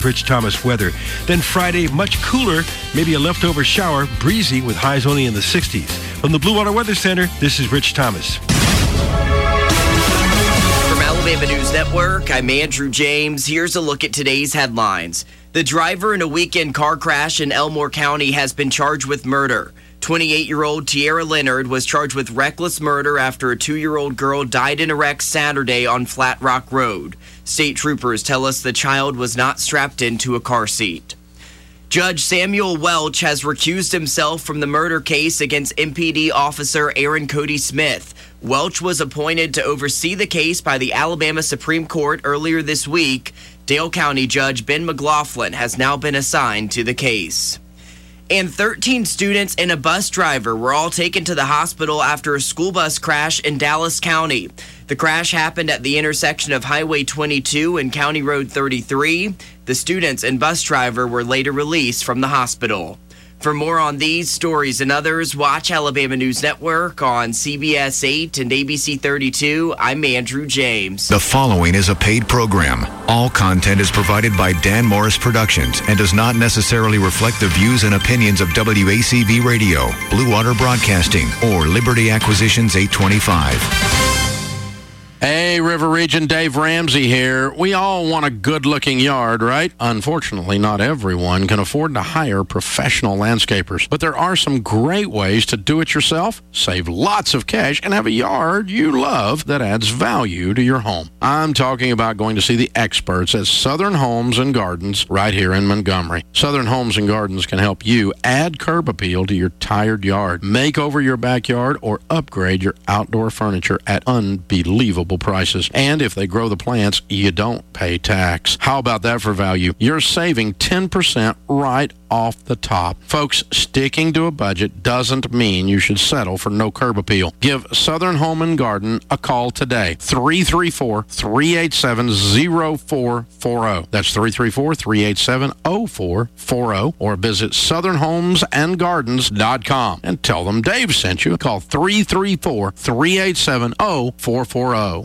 Rich Thomas weather. Then Friday, much cooler, maybe a leftover shower, breezy with highs only in the 60s. From the Blue Water Weather Center, this is Rich Thomas. From Alabama News Network, I'm Andrew James. Here's a look at today's headlines. The driver in a weekend car crash in Elmore County has been charged with murder. 28-year-old Tiara Leonard was charged with reckless murder after a 2-year-old girl died in a wreck Saturday on Flat Rock Road. State troopers tell us the child was not strapped into a car seat. Judge Samuel Welch has recused himself from the murder case against MPD officer Aaron Cody Smith. Welch was appointed to oversee the case by the Alabama Supreme Court earlier this week. Dale County Judge Ben McLaughlin has now been assigned to the case. And 13 students and a bus driver were all taken to the hospital after a school bus crash in Dallas County. The crash happened at the intersection of Highway 22 and County Road 33. The students and bus driver were later released from the hospital. For more on these stories and others, watch Alabama News Network on CBS 8 and ABC 32. I'm Andrew James. The following is a paid program. All content is provided by Dan Morris Productions and does not necessarily reflect the views and opinions of WACV Radio, Blue Water Broadcasting, or Liberty Acquisitions 825. Hey, River Region, Dave Ramsey here. We all want a good-looking yard, right? Unfortunately, not everyone can afford to hire professional landscapers. But there are some great ways to do it yourself, save lots of cash, and have a yard you love that adds value to your home. I'm talking about going to see the experts at Southern Homes and Gardens right here in Montgomery. Southern Homes and Gardens can help you add curb appeal to your tired yard, make over your backyard, or upgrade your outdoor furniture at unbelievable prices. And if they grow the plants, you don't pay tax. How about that for value? You're saving 10% right off the top. Folks, sticking to a budget doesn't mean you should settle for no curb appeal. Give Southern Home and Garden a call today. 334-387-0440. That's 334-387-0440. Or visit southernhomesandgardens.com and tell them Dave sent you. Call 334-387-0440.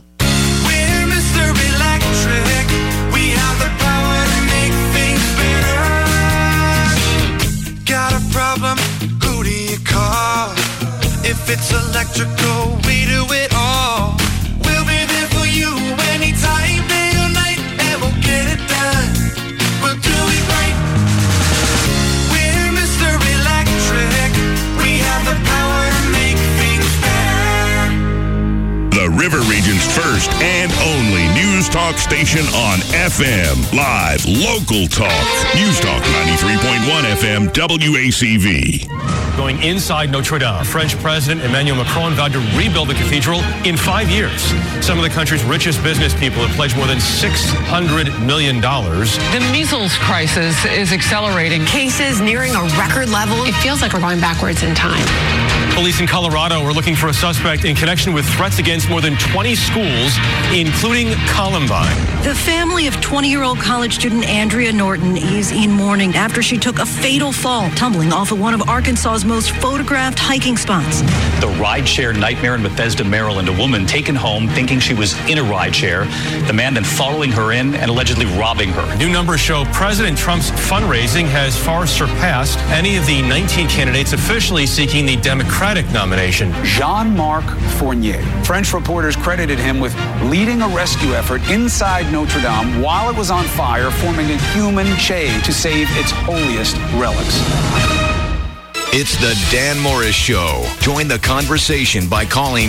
Who do you call? If it's electrical, we do it all. We'll be there for you anytime, day or night, and we'll get it done. We'll do it right. We're Mr. Electric. We have the power to make things better. The River Region's first and only news talk station on FM. Live, local talk. News Talk 93.1 FM WACV. Going inside Notre Dame, French President Emmanuel Macron vowed to rebuild the cathedral in 5 years. Some of the country's richest business people have pledged more than $600 million. The measles crisis is accelerating. Cases nearing a record level. It feels like we're going backwards in time. Police in Colorado are looking for a suspect in connection with threats against more than 20 schools, including Columbine. The family of 20-year-old college student Andrea Norton is in mourning after she took a fatal fall, tumbling off of one of Arkansas's most photographed hiking spots. The rideshare nightmare in Bethesda, Maryland. A woman taken home thinking she was in a rideshare. The man then following her in and allegedly robbing her. New numbers show President Trump's fundraising has far surpassed any of the 19 candidates officially seeking the Democratic nomination. Jean-Marc Fournier. French reporters credited him with leading a rescue effort inside Notre Dame while it was on fire, forming a human chain to save its holiest relics. It's the Dan Morris Show. Join the conversation by calling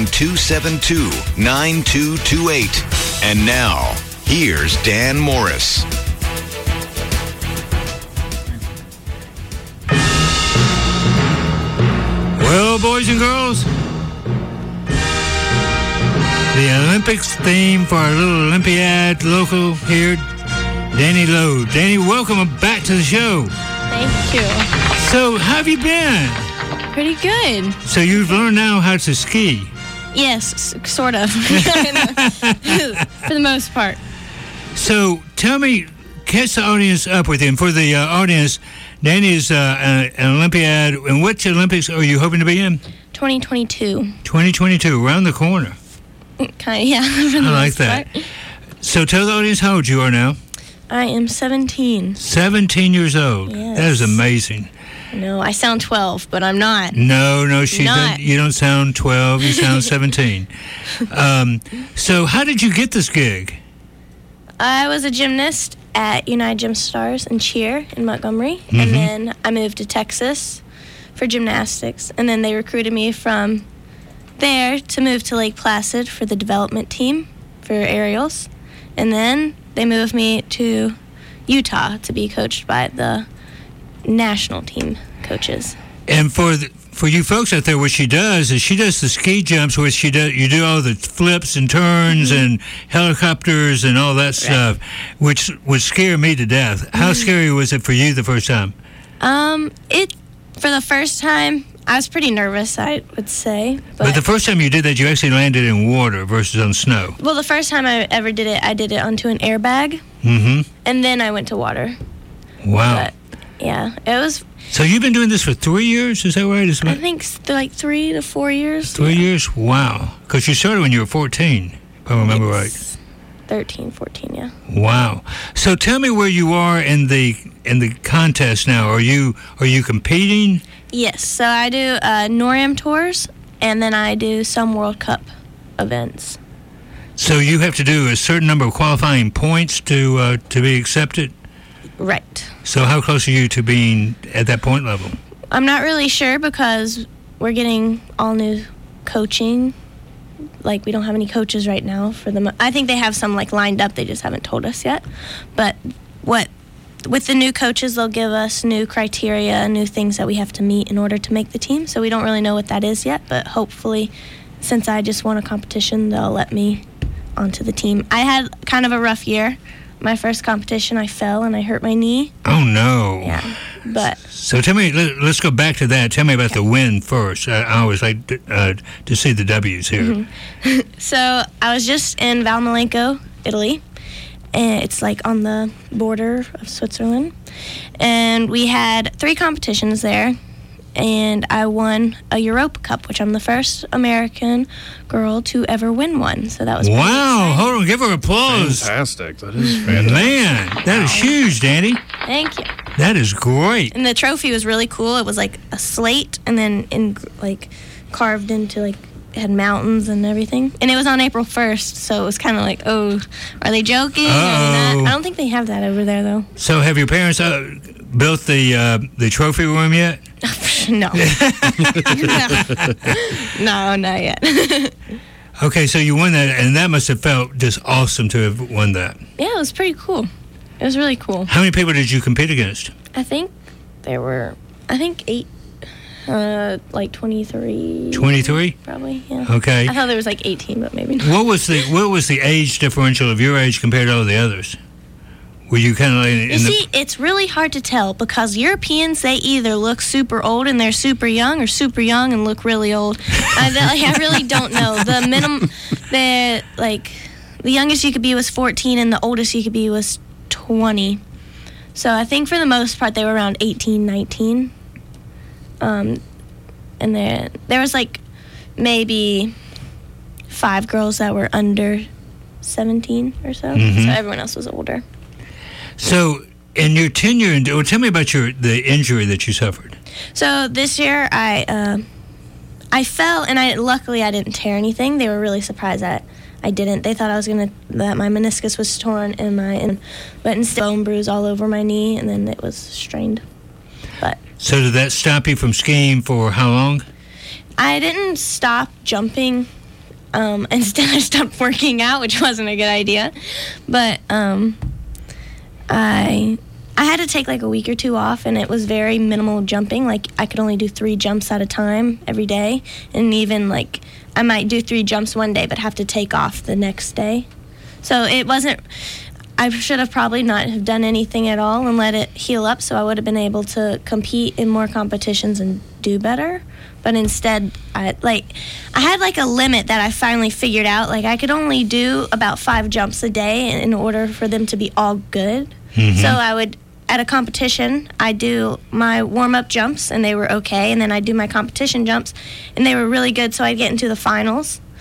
272-9228. And now, here's Dan Morris. Well, boys and girls, the Olympics theme for our little Olympiad local here, Danny Lowe. Danny, welcome back to the show. Thank you. So, how have you been? Pretty good. So you've learned now how to ski? Yes, sort of. For the most part. So tell me, catch the audience up with him. For the audience, Danny is an Olympiad. And which Olympics are you hoping to be in? 2022. 2022, around the corner. Kind of, yeah. I like that. So tell the audience how old you are now. I am 17. 17 years old. Yes. That is amazing. No, I sound 12, but I'm not. No, Not. you don't sound 12. You sound 17. So how did you get this gig? I was a gymnast at United Gym Stars and cheer in Montgomery, Mm-hmm. and then I moved to Texas for gymnastics, and then they recruited me from there to move to Lake Placid for the development team for aerials, and then they moved me to Utah to be coached by the national team coaches. And for you folks out there, what she does is she does the ski jumps, where you do all the flips and turns and helicopters and all that stuff, which would scare me to death. How scary was it for you the first time? For the first time, I was pretty nervous, I would say. But the first time you did that, you actually landed in water versus on snow. Well, the first time I ever did it, I did it onto an airbag, and then I went to water. Wow. But, yeah, it was. So you've been doing this for 3 years, is that right? I think like 3 to 4 years. 3 years? Wow. Because you started when you were 14, if I remember right. 13, 14, yeah. Wow. So tell me where you are in the contest now. Are you competing? Yes, so I do NORAM tours, and then I do some World Cup events. So you have to do a certain number of qualifying points to be accepted? Right. So how close are you to being at that point level? I'm not really sure because we're getting all new coaching. Like, we don't have any coaches right now for them. I think they have some, like, lined up. They just haven't told us yet. But with the new coaches, they'll give us new criteria, new things that we have to meet in order to make the team. So we don't really know what that is yet. But hopefully, since I just won a competition, they'll let me onto the team. I had kind of a rough year. My first competition, I fell and I hurt my knee. Oh, no. Yeah, but... So tell me, let's go back to that. Tell me about the win first. I always like to see the W's here. Mm-hmm. So I was just in Valmalenco, Italy, and it's like on the border of Switzerland. And we had 3 competitions there, and I won a Europa Cup, which I'm the first American girl to ever win one. So that was pretty wow. Hold on, give her applause. Fantastic. That is fantastic. Man, that is huge, Danny. Thank you. That is great. And the trophy was really cool. It was like a slate, and then carved into it had mountains and everything. And it was on April 1st, so it was kind of like, oh, are they joking? Uh-oh. I don't think they have that over there, though. So have your parents built the trophy room yet? No. No, not yet. Okay, so you won that, and that must have felt just awesome to have won that. Yeah, it was pretty cool. It was really cool. How many people did you compete against? I think there were, 8, like 23. 23? Probably, yeah. Okay. I thought there was like 18, but maybe not. What was the age differential of your age compared to all the others? Were you kind of like You see, it's really hard to tell because Europeans, they either look super old and they're super young, or super young and look really old. I really don't know. The youngest you could be was 14, and the oldest you could be was 20. So I think for the most part they were around 18, 19. And then there was like maybe 5 girls that were under 17 or so. Mhm. So everyone else was older. So, in your tenure, tell me about the injury that you suffered. So this year I fell, and luckily I didn't tear anything. They were really surprised that I didn't. They thought that my meniscus was torn but instead bone bruise all over my knee, and then it was strained. But So did that stop you from skiing for how long? I didn't stop jumping. Instead I stopped working out, which wasn't a good idea. But I had to take like a week or 2 off, and it was very minimal jumping. Like I could only do 3 jumps at a time every day, and even like I might do 3 jumps one day but have to take off the next day. So it wasn't, I should have probably not have done anything at all and let it heal up, so I would have been able to compete in more competitions and do better. But instead, I had like a limit that I finally figured out. Like I could only do about 5 jumps a day in order for them to be all good. Mm-hmm. So I would, at a competition, I do my warm-up jumps, and they were okay. And then I'd do my competition jumps, and they were really good, so I'd get into the finals.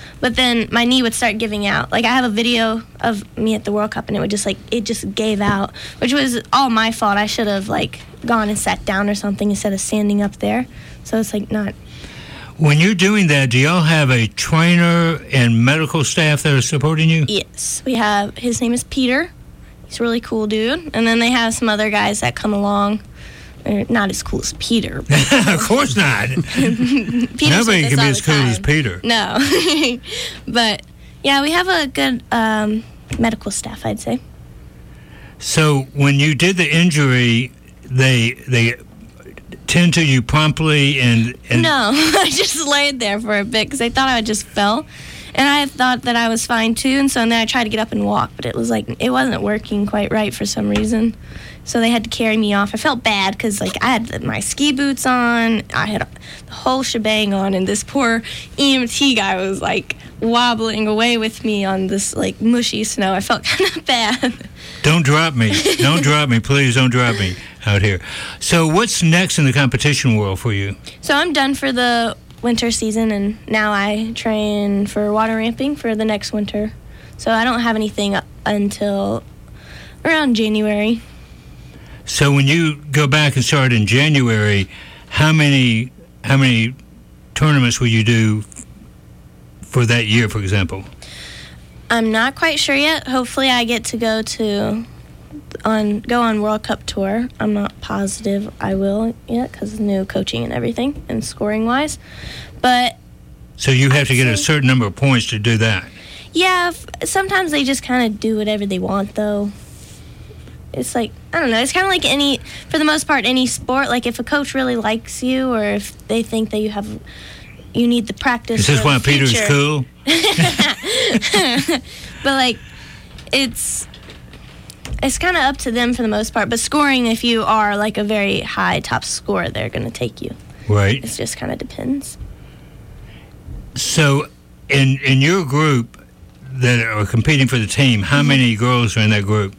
But then my knee would start giving out. Like, I have a video of me at the World Cup, and it would just, like, it just gave out, which was all my fault. I should have, like, gone and sat down or something instead of standing up there. So it's, like, not... When you're doing that, do y'all have a trainer and medical staff that are supporting you? Yes. We have, his name is Peter. He's a really cool dude. And then they have some other guys that come along. They're not as cool as Peter. Of course not. Nobody can be as cool as Peter. No. But, yeah, we have a good medical staff, I'd say. So when you did the injury, they tend to you promptly and No, I just laid there for a bit because I thought I just fell. And I thought that I was fine, too. And so then I tried to get up and walk, but it was like, it wasn't working quite right for some reason. So they had to carry me off. I felt bad because, like, I had my ski boots on. I had the whole shebang on. And this poor EMT guy was, like, wobbling away with me on this, like, mushy snow. I felt kind of bad. Don't drop me. Don't drop me. Please don't drop me out here. So what's next in the competition world for you? So I'm done for the winter season, and now I train for water ramping for the next winter. So I don't have anything up until around January. So when you go back and start in January, how many tournaments will you do for that year, for example? I'm not quite sure yet. Hopefully I get to go on World Cup tour. I'm not positive I will yet because of new coaching and everything and scoring wise. But so you have to get a certain number of points to do that. Yeah, sometimes they just kind of do whatever they want, though. It's like, I don't know, it's kind of like for the most part, any sport. Like, if a coach really likes you or if they think that you need the practice. Is this why Peter's cool? But, like, it's kind of up to them for the most part. But scoring, if you are, like, a very high top scorer, they're going to take you. Right. It just kind of depends. So, in your group that are competing for the team, how many girls are in that group?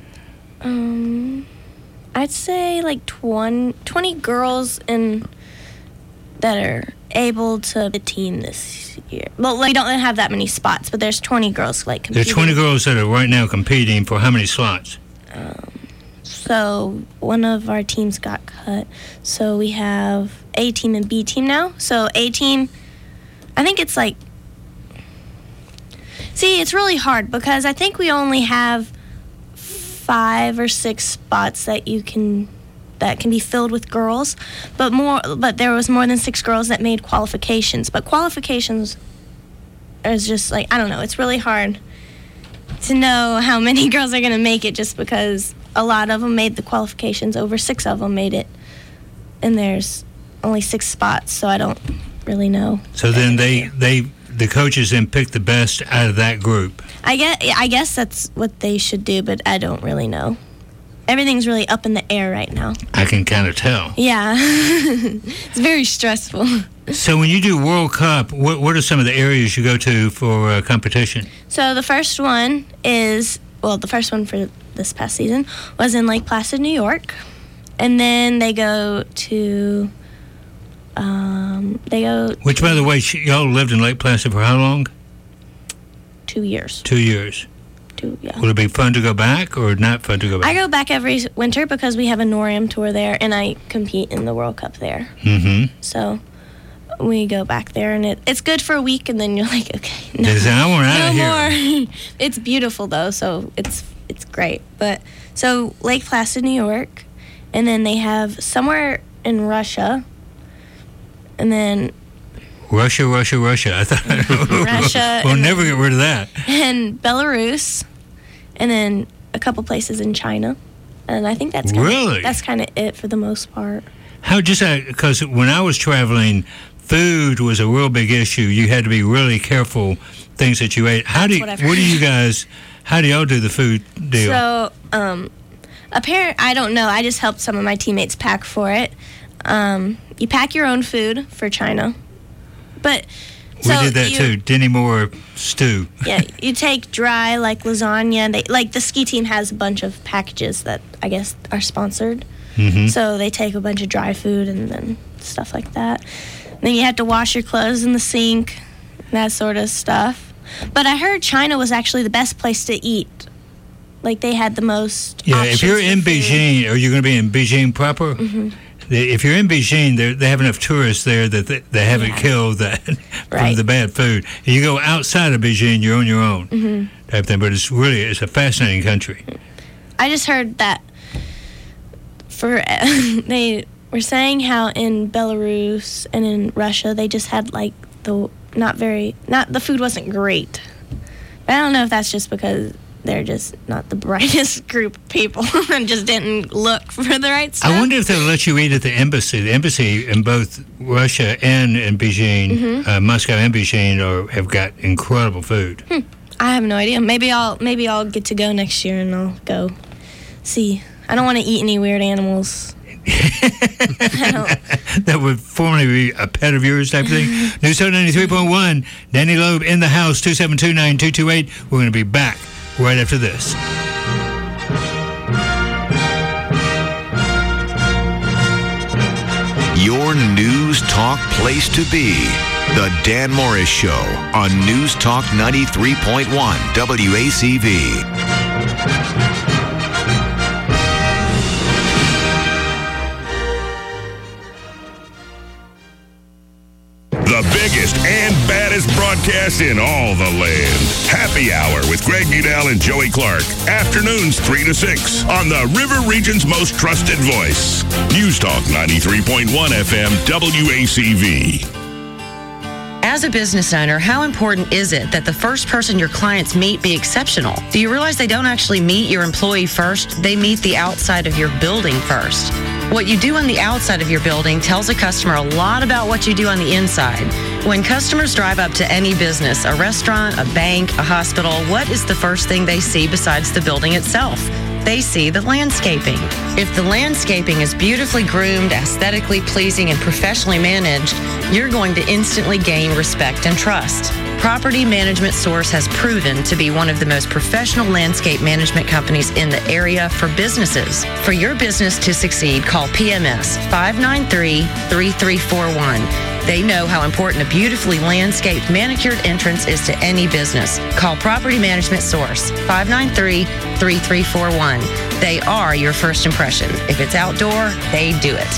I'd say like 20 girls that are able to the team this year. Well, we don't have that many spots, but there's 20 girls like competing. There's 20 girls that are right now competing for how many slots? So one of our teams got cut. So we have A team and B team now. So A team, I think it's like... See, it's really hard because I think we only have 5 or 6 spots that can be filled with girls, but there was more than 6 girls that made qualifications. But qualifications is just like, I don't know, it's really hard to know how many girls are going to make it just because a lot of them made the qualifications, over 6 of them made it, and there's only 6 spots, so I don't really know. So then the coaches then pick the best out of that group. I guess that's what they should do, but I don't really know. Everything's really up in the air right now. I can kind of tell. Yeah. It's very stressful. So when you do World Cup, what are some of the areas you go to for competition? So the first one for this past season was in Lake Placid, New York. And then they go to... Which, by the way, y'all lived in Lake Placid for how long? 2 years. 2 years. 2, yeah. Will it be fun to go back or not fun to go back? I go back every winter because we have a NORAM tour there, and I compete in the World Cup there. Mm-hmm. So we go back there, and it's good for a week, and then you're like, okay, no more. It's beautiful, though, so it's great. But so Lake Placid, New York, and then they have somewhere in Russia, and then... Russia. I thought Russia. We'll never get rid of that. And Belarus, and then a couple places in China, and I think that's kind of it for the most part. How because when I was traveling, food was a real big issue. You had to be really careful things that you ate. How do y'all do the food deal? So I don't know. I just helped some of my teammates pack for it. You pack your own food for China. But we did that too. Denny Moore stew. Yeah, you take dry like lasagna. Like the ski team has a bunch of packages that I guess are sponsored. Mm-hmm. So they take a bunch of dry food and then stuff like that. And then you have to wash your clothes in the sink, that sort of stuff. But I heard China was actually the best place to eat. Like, they had the most if you're in Beijing, or you're going to be in Beijing proper, if you're in Beijing, they have enough tourists there that they haven't killed that from the bad food. If you go outside of Beijing, you're on your own type thing. But it's a fascinating country. I just heard that they were saying how in Belarus and in Russia, they just had like the food wasn't great. But I don't know if that's just because they're just not the brightest group of people and just didn't look for the right stuff. I wonder if they'll let you eat at the embassy. The embassy in both Russia and in Beijing, Moscow and Beijing, have got incredible food. I have no idea. Maybe I'll get to go next year and I'll go see. I don't want to eat any weird animals. That would formerly be a pet of yours type of thing. News Talk 93.1, Danny Loeb in the house, 272-9228. We're going to be back right after this. Your News Talk place to be. The Dan Morris Show on News Talk 93.1 WACV. The biggest and baddest broadcast in all the land. Happy Hour with Greg Goodell and Joey Clark. Afternoons 3 to 6 on the River Region's most trusted voice. News Talk 93.1 FM WACV. As a business owner, how important is it that the first person your clients meet be exceptional? Do you realize they don't actually meet your employee first? They meet the outside of your building first. What you do on the outside of your building tells a customer a lot about what you do on the inside. When customers drive up to any business, a restaurant, a bank, a hospital, what is the first thing they see besides the building itself? They see the landscaping. If the landscaping is beautifully groomed, aesthetically pleasing, and professionally managed, you're going to instantly gain respect and trust. Property Management Source has proven to be one of the most professional landscape management companies in the area for businesses. For your business to succeed, call PMS 593-3341. They know how important a beautifully landscaped, manicured entrance is to any business. Call Property Management Source 593-3341. They are your first impression. If it's outdoor, they do it.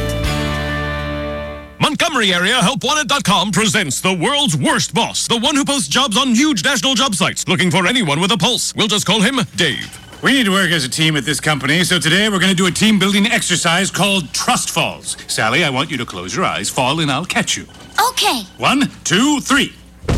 Montgomery Area HelpWanted.com presents the world's worst boss, the one who posts jobs on huge national job sites, looking for anyone with a pulse. We'll just call him Dave. We need to work as a team at this company, so today we're going to do a team-building exercise called Trust Falls. Sally, I want you to close your eyes, fall, and I'll catch you. Okay. 1, 2, 3.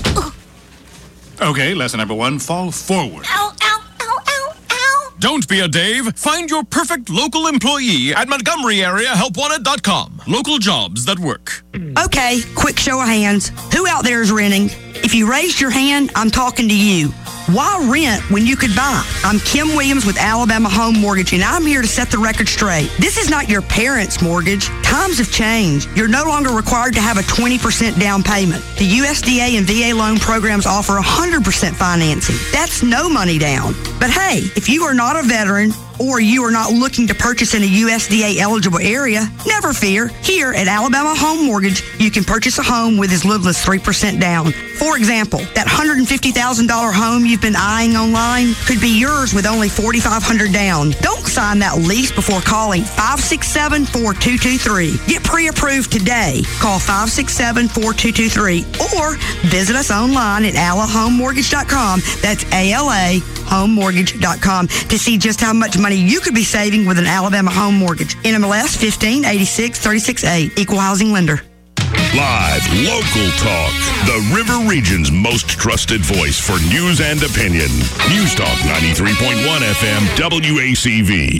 Okay, lesson number 1, fall forward. Ow, ow, ow, ow, ow. Don't be a Dave. Find your perfect local employee at Montgomery Area HelpWanted.com. Local jobs that work. Okay, quick show of hands. Who out there is renting? If you raised your hand, I'm talking to you. Why rent when you could buy? I'm Kim Williams with Alabama Home Mortgage, and I'm here to set the record straight. This is not your parents' mortgage. Times have changed. You're no longer required to have a 20% down payment. The USDA and VA loan programs offer 100% financing. That's no money down. But hey, if you are not a veteran or you are not looking to purchase in a USDA eligible area, never fear. Here at Alabama Home Mortgage, you can purchase a home with as little as 3% down. For example, that $150,000 home you've been eyeing online could be yours with only $4,500 down. Don't sign that lease before calling 567-4223. Get pre-approved today. Call 567-4223 or visit us online at alahomemortgage.com. That's ALAHomemortgage.com to see just how much money you could be saving with an Alabama Home Mortgage. NMLS 1586-368. Equal housing lender. Live, local talk. The River Region's most trusted voice for news and opinion. News Talk 93.1 FM WACV.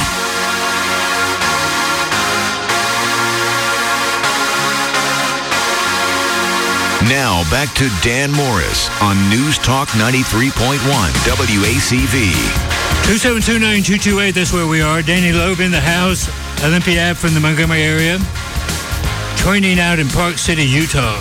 Now back to Dan Morris on News Talk 93.1 WACV. 272-9228, that's where we are. Danny Loeb in the house. Olympia from the Montgomery area. Training out in Park City, Utah.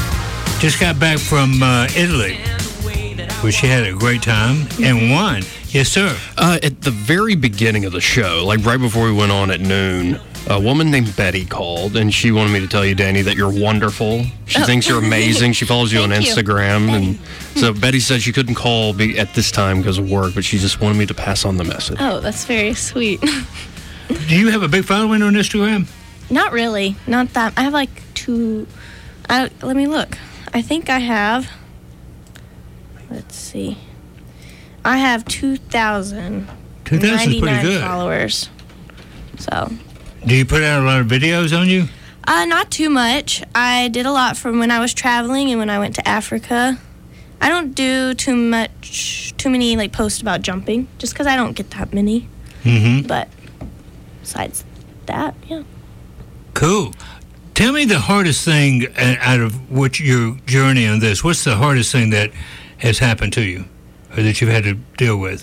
Just got back from Italy, where she had a great time and won. Yes, sir. At the very beginning of the show, like right before we went on at noon, a woman named Betty called, and she wanted me to tell you, Danny, that you're wonderful. She thinks you're amazing. She follows you on Instagram. And so Betty said she couldn't call at this time because of work, but she just wanted me to pass on the message. Oh, that's very sweet. Do you have a big following on Instagram? Not really. Not that. I have like 2... let me look. I think I have... Let's see. I have 2,000. 2,000 is pretty good. Followers. So. Do you put out a lot of videos on you? Not too much. I did a lot from when I was traveling and when I went to Africa. I don't do too many like posts about jumping, just because I don't get that many. Mm-hmm. But besides that, yeah. Cool. Tell me the hardest thing out of what your journey on this. What's the hardest thing that has happened to you, or that you've had to deal with?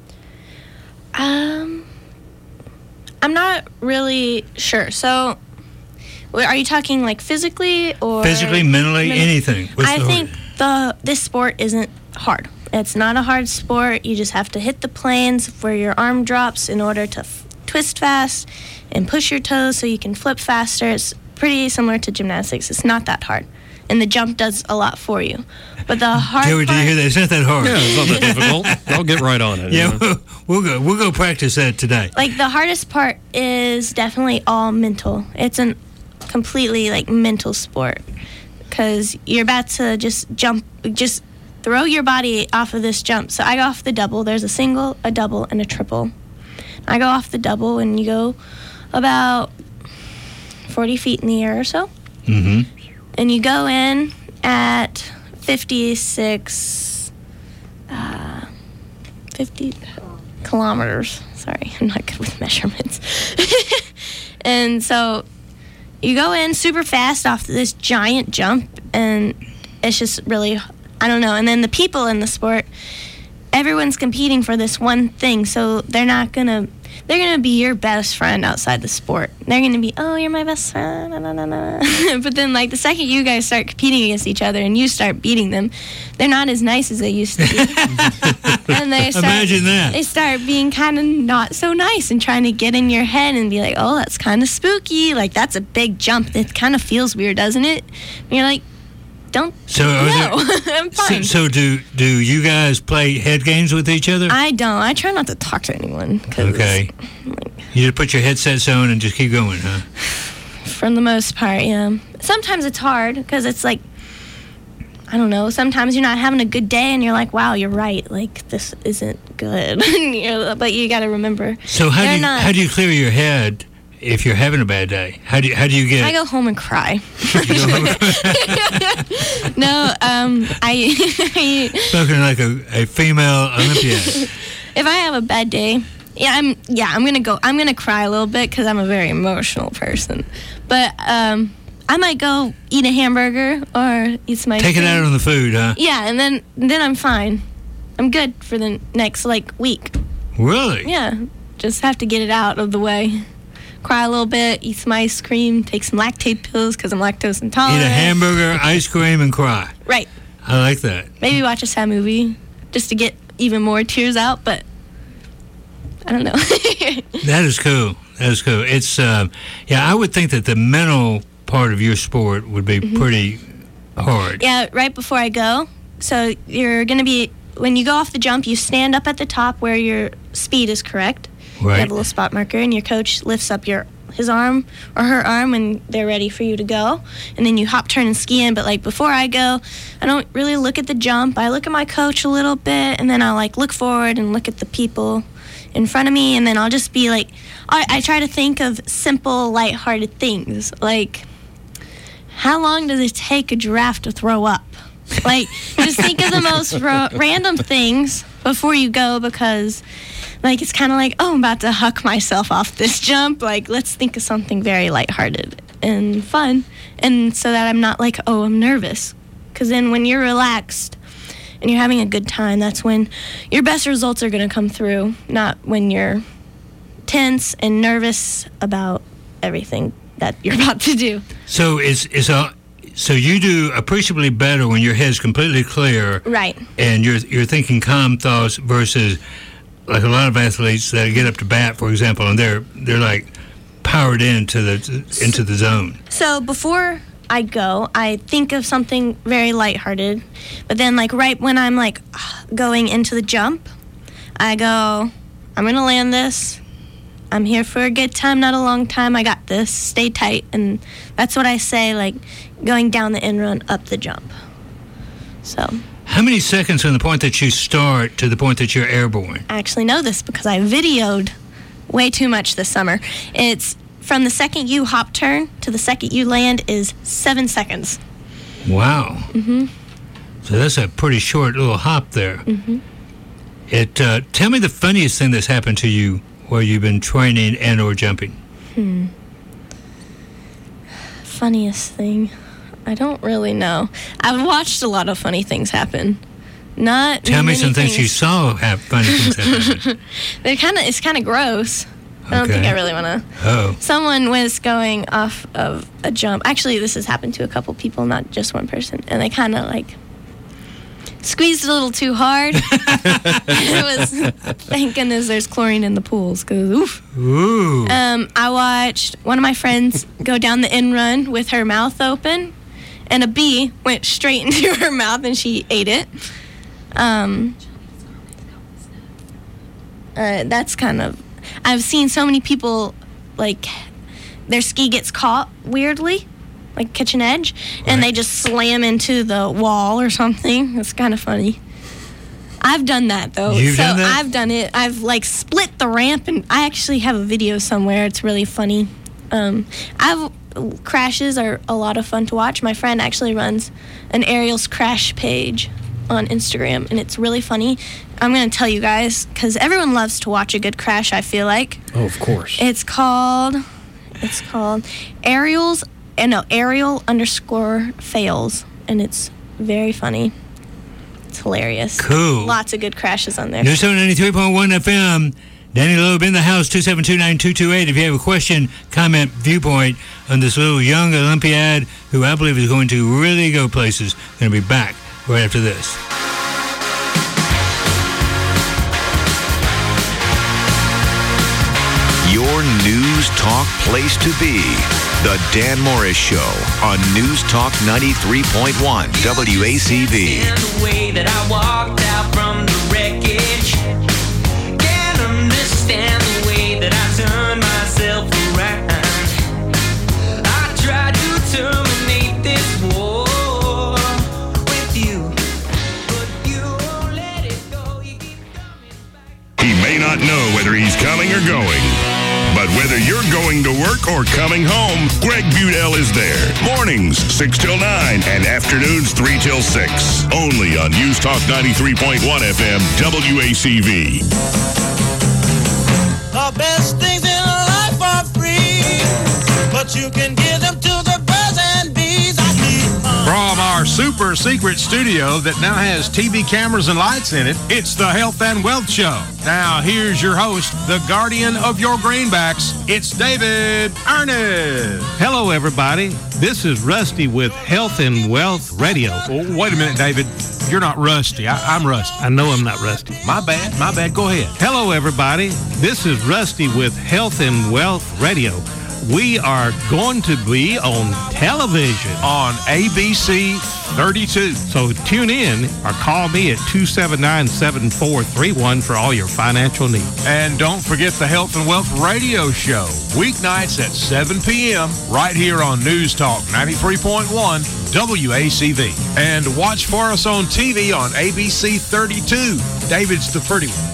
I'm not really sure. So, are you talking like physically or physically, mentally, anything? I think this sport isn't hard. It's not a hard sport. You just have to hit the planes where your arm drops in order to twist fast and push your toes so you can flip faster. It's pretty similar to gymnastics. It's not that hard. And the jump does a lot for you. But the hard Joey, did you hear that? It's not that hard. Yeah, it's not that difficult. I'll get right on it. Yeah, we'll go practice that today. Like, the hardest part is definitely all mental. It's a completely, like, mental sport. Because you're about to just jump, just throw your body off of this jump. So I go off the double. There's a single, a double, and a triple. I go off the double, and you go about 40 feet in the air or so. Mm-hmm. And you go in at 50 kilometers. Sorry, I'm not good with measurements. And so you go in super fast off this giant jump, and it's just really, I don't know. And then the people in the sport, everyone's competing for this one thing, so they're going to be your best friend outside the sport. They're going to be, oh, you're my best friend. But then, like, the second you guys start competing against each other and you start beating them, they're not as nice as they used to be. And Imagine that. They start being kind of not so nice and trying to get in your head and be like, oh, that's kind of spooky. Like, that's a big jump. It kind of feels weird, doesn't it? And you're like, I'm fine. So do you guys play head games with each other? I don't. I try not to talk to anyone. Okay. You just put your headsets on and just keep going, huh? For the most part, yeah. Sometimes it's hard because it's like, I don't know, sometimes you're not having a good day and you're like, wow, you're right. Like, this isn't good. But you got to remember. So how do you clear your head if you're having a bad day? How do you get? I go home and cry. No, I spoken like a female Olympiad. If I have a bad day, I'm gonna cry a little bit because I'm a very emotional person. But I might go eat a hamburger or eat some ice cream. Take it out on the food, huh? Yeah, and then I'm fine. I'm good for the next week. Really? Yeah, just have to get it out of the way. Cry a little bit, eat some ice cream, take some lactate pills because I'm lactose intolerant. Eat a hamburger, ice cream, and cry. Right. I like that. Maybe watch a sad movie just to get even more tears out, but I don't know. That is cool. It's, I would think that the mental part of your sport would be pretty hard. Yeah, right before I go. So you're going to be, when you go off the jump, you stand up at the top where your speed is correct. Right. You have a little spot marker, and your coach lifts up his arm or her arm when they're ready for you to go. And then you hop, turn, and ski in. But, before I go, I don't really look at the jump. I look at my coach a little bit, and then I'll, look forward and look at the people in front of me. And then I'll just be I try to think of simple, lighthearted things. How long does it take a giraffe to throw up? Just think of the most random things before you go, because it's kind of I'm about to huck myself off this jump. Let's think of something very lighthearted and fun, and so that I'm not I'm nervous. Because then when you're relaxed and you're having a good time, that's when your best results are going to come through, not when you're tense and nervous about everything that you're about to do. So so you do appreciably better when your head's completely clear, right? And you're thinking calm thoughts versus like a lot of athletes that get up to bat, for example, and they're like powered into the zone. So before I go, I think of something very lighthearted, but then like right when I'm like going into the jump, I go, I'm gonna land this. I'm here for a good time, not a long time. I got this. Stay tight. And that's what I say, like going down the end run, up the jump. So. How many seconds from the point that you start to the point that you're airborne? I actually know this because I videoed way too much this summer. It's from the second you hop turn to the second you land is 7 seconds. Wow. Mm-hmm. So that's a pretty short little hop there. Mm-hmm. Tell me the funniest thing that's happened to you while you've been training and or jumping. Funniest thing? I don't really know. I've watched a lot of funny things happen. Not Tell me many some things you saw have funny things happen. It's kind of gross. I don't think I really want to. Oh. Someone was going off of a jump. Actually, this has happened to a couple people, not just one person. And they kind of like squeezed a little too hard. It was, thank goodness there's chlorine in the pools, because oof. Ooh. I watched one of my friends go down the end run with her mouth open, and a bee went straight into her mouth and she ate it. That's kind of, I've seen so many people, like, their ski gets caught weirdly, like catch an edge, and they just slam into the wall or something. It's kind of funny. I've done that, though. You've done that? I've done it. I've, like, split the ramp, and I actually have a video somewhere. It's really funny. Crashes are a lot of fun to watch. My friend actually runs an Ariel's Crash page on Instagram, and it's really funny. I'm going to tell you guys, because everyone loves to watch a good crash, I feel like. Oh, of course. It's called Ariel_fails, and it's very funny. It's hilarious. Cool. Lots of good crashes on there. News 93.1 FM. Danny Loeb in the house, 272-9228. If you have a question, comment, viewpoint on this little young Olympiad who I believe is going to really go places, going to be back right after this. Your News Talk place to be. The Dan Morris Show on News Talk 93.1 WACV. The way that I walked out from the wreckage. Can't understand the way that I turned myself around. I tried to terminate this war with you, but you won't let it go. You keep coming back. He may not know whether he's coming or going, but whether you're going to work or coming home, Greg Budell is there. Mornings, 6 till 9, and afternoons, 3 till 6. Only on News Talk 93.1 FM, WACV. The best things in life are free, but you can give them to the birds and bees. I need From our super secret studio that now has TV cameras and lights in it, it's the Health and Wealth Show. Now, here's your host, the guardian of your greenbacks. It's David Ernest. Hello, everybody. This is Rusty with Health and Wealth Radio. Oh, wait a minute, David. You're not Rusty. I'm Rusty. I know I'm not Rusty. My bad. Go ahead. Hello, everybody. This is Rusty with Health and Wealth Radio. We are going to be on television On ABC 32. So tune in or call me at 279-7431 for all your financial needs. And don't forget the Health and Wealth Radio Show, weeknights at 7 p.m. right here on News Talk 93.1 WACV. And watch for us on TV on ABC 32. David's the pretty one.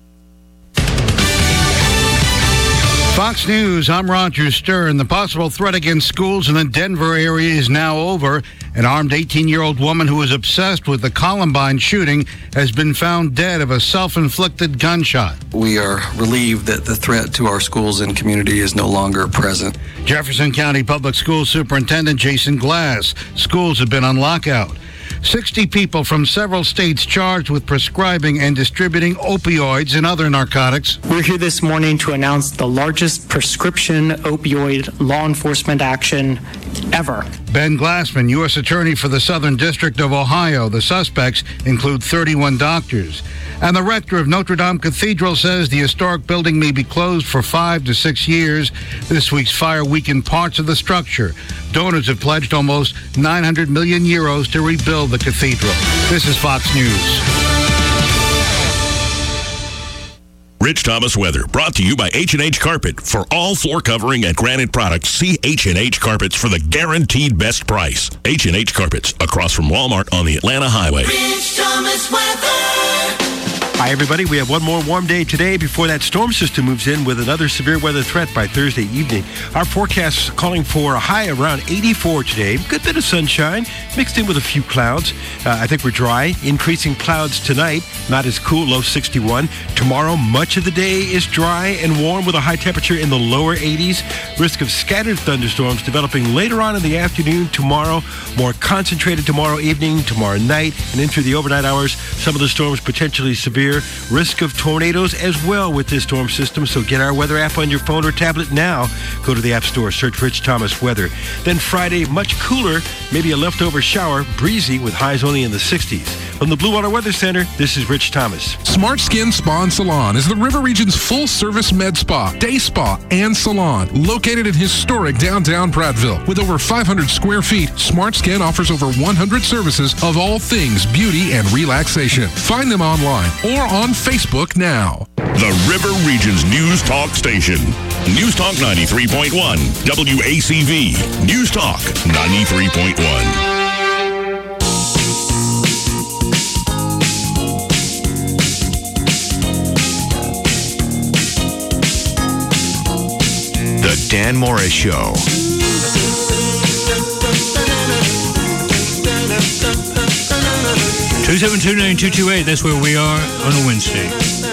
Fox News, I'm Roger Stern. The possible threat against schools in the Denver area is now over. An armed 18-year-old woman who was obsessed with the Columbine shooting has been found dead of a self-inflicted gunshot. We are relieved that the threat to our schools and community is no longer present. Jefferson County Public School Superintendent Jason Glass. Schools have been on lockout. 60 people from several states charged with prescribing and distributing opioids and other narcotics. We're here this morning to announce the largest prescription opioid law enforcement action ever. Ben Glassman, U.S. Attorney for the Southern District of Ohio. The suspects include 31 doctors. And the rector of Notre Dame Cathedral says the historic building may be closed for 5 to 6 years. This week's fire weakened parts of the structure. Donors have pledged almost 900 million euros to rebuild the cathedral. This is Fox News. Rich Thomas weather, brought to you by H&H Carpet. For all floor covering and granite products, see H&H Carpets for the guaranteed best price. H&H Carpets, across from Walmart on the Atlanta Highway. Rich Thomas weather. Hi, everybody. We have one more warm day today before that storm system moves in with another severe weather threat by Thursday evening. Our forecast is calling for a high around 84 today. Good bit of sunshine mixed in with a few clouds. I think we're dry. Increasing clouds tonight. Not as cool, low 61. Tomorrow, much of the day is dry and warm with a high temperature in the lower 80s. Risk of scattered thunderstorms developing later on in the afternoon tomorrow. More concentrated tomorrow evening, tomorrow night, and into the overnight hours. Some of the storms potentially severe. Risk of tornadoes as well with this storm system, so get our weather app on your phone or tablet now. Go to the App Store, search Rich Thomas Weather. Then Friday, much cooler, maybe a leftover shower, breezy with highs only in the 60s. From the Blue Water Weather Center, this is Rich Thomas. Smart Skin Spa and Salon is the River Region's full-service med spa, day spa, and salon, located in historic downtown Prattville. With over 500 square feet, Smart Skin offers over 100 services of all things beauty and relaxation. Find them online or on Facebook now. The River Region's News Talk station. News Talk 93.1, WACV. News Talk 93.1. The Dan Morris Show. Two 2729228. That's where we are on a Wednesday.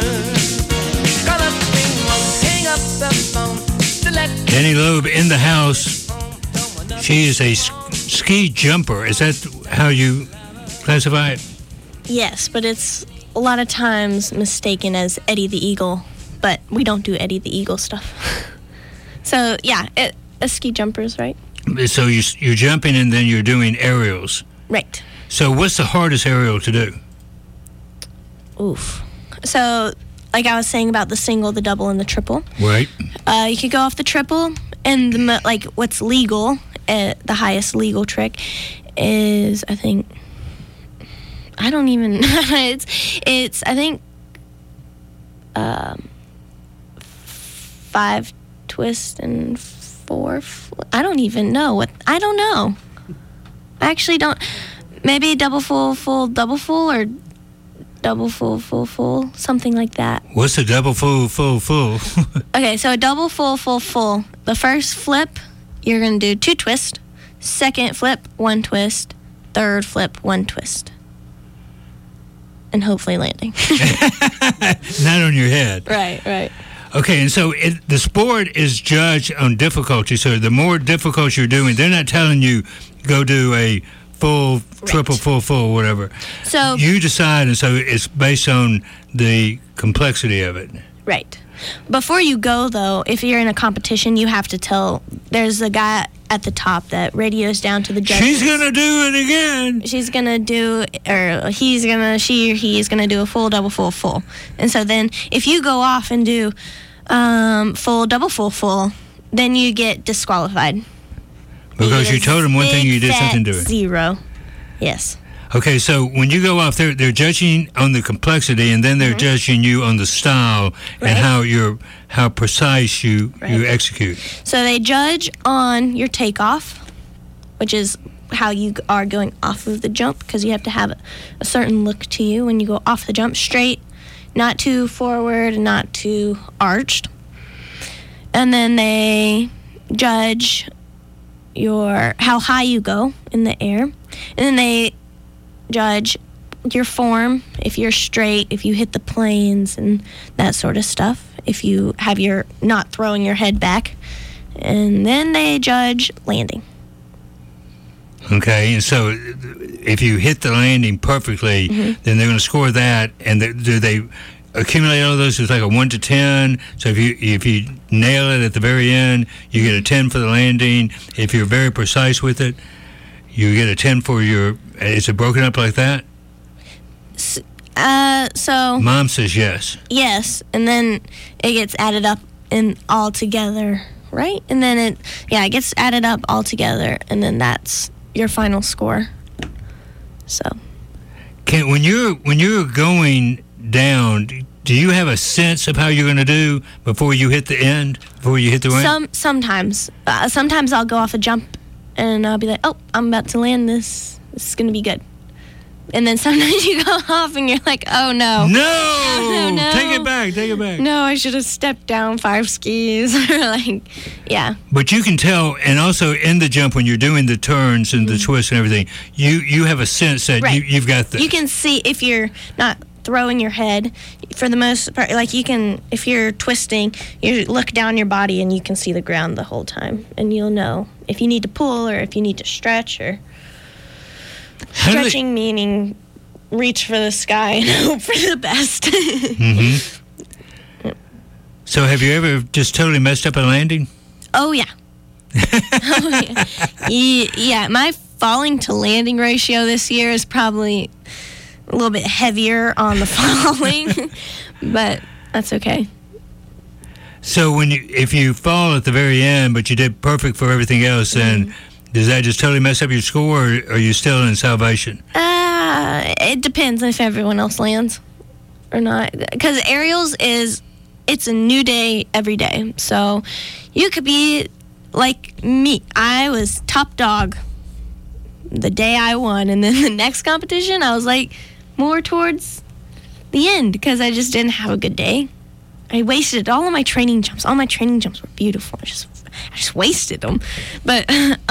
Danny Loeb in the house. She is a ski jumper. Is that how you classify it? Yes, but it's a lot of times mistaken as Eddie the Eagle, but we don't do Eddie the Eagle stuff. So, yeah, a ski jumpers, right? So you're jumping and then you're doing aerials. Right. So what's the hardest aerial to do? Oof. So, like I was saying about the single, the double, and the triple. Right. You could go off the triple, and what's legal, the highest legal trick is, I think, I don't even, it's I think, 5 twist and 4, I don't even know I don't know. I actually don't. Maybe double full, double full, or double full, something like that. What's a double full? Okay, so a double full. The first flip, you're going to do 2 twists. Second flip, 1 twist. Third flip, 1 twist. And hopefully landing. Not on your head. Right. Okay, and so the sport is judged on difficulty. So the more difficult you're doing, they're not telling you go do a full, triple, full, whatever. So you decide, and so it's based on the complexity of it. Right. Before you go, though, if you're in a competition, you have to tell. There's a guy at the top that radios down to the judges. She's gonna do it again. She's gonna do, or he's gonna, she or he is gonna do a full, double, full. And so then, if you go off and do full, double, full, then you get disqualified. Because you told them one thing, you did something to it. 0. Yes. Okay, so when you go off, they're judging on the complexity, and then they're judging you on the style and how precise you execute. So they judge on your takeoff, which is how you are going off of the jump, because you have to have a certain look to you when you go off the jump, straight, not too forward, not too arched. And then they judge how high you go in the air, and then they judge your form, if you're straight, if you hit the planes and that sort of stuff, if you have not throwing your head back, and then they judge landing. Okay, and so if you hit the landing perfectly, then they're going to score that, and do they accumulate all those? It's like a 1 to 10. So if you nail it at the very end, you get a 10 for the landing. If you're very precise with it, you get a 10 for your. Is it broken up like that? So Mom says yes. yes, and then it gets added up and all together, right? And then it gets added up all together, and then that's your final score. So When you're going down, do you have a sense of how you're going to do before you hit the end, before you hit the ramp? sometimes I'll go off a jump and I'll be like, oh, I'm about to land this. This is going to be good. And then sometimes you go off and you're like, oh no. No! Take it back. No, I should have stepped down 5 skis. Yeah. But you can tell, and also in the jump when you're doing the turns and the twists and everything, you have a sense that Right. you've got this. You can see if you're not throwing your head, for the most part, if you're twisting, you look down your body and you can see the ground the whole time. And you'll know if you need to pull or if you need to stretch or... Stretching meaning reach for the sky and hope for the best. Mm-hmm. So have you ever just totally messed up a landing? Oh, yeah. Yeah, my falling to landing ratio this year is probably a little bit heavier on the falling, but that's okay. So if you fall at the very end, but you did perfect for everything else, then does that just totally mess up your score, or are you still in salvation? It depends if everyone else lands or not. Because aerials it's a new day every day. So you could be like me. I was top dog the day I won, and then the next competition I was like more towards the end because I just didn't have a good day. I wasted all of my training jumps. All my training jumps were beautiful. I just wasted them. But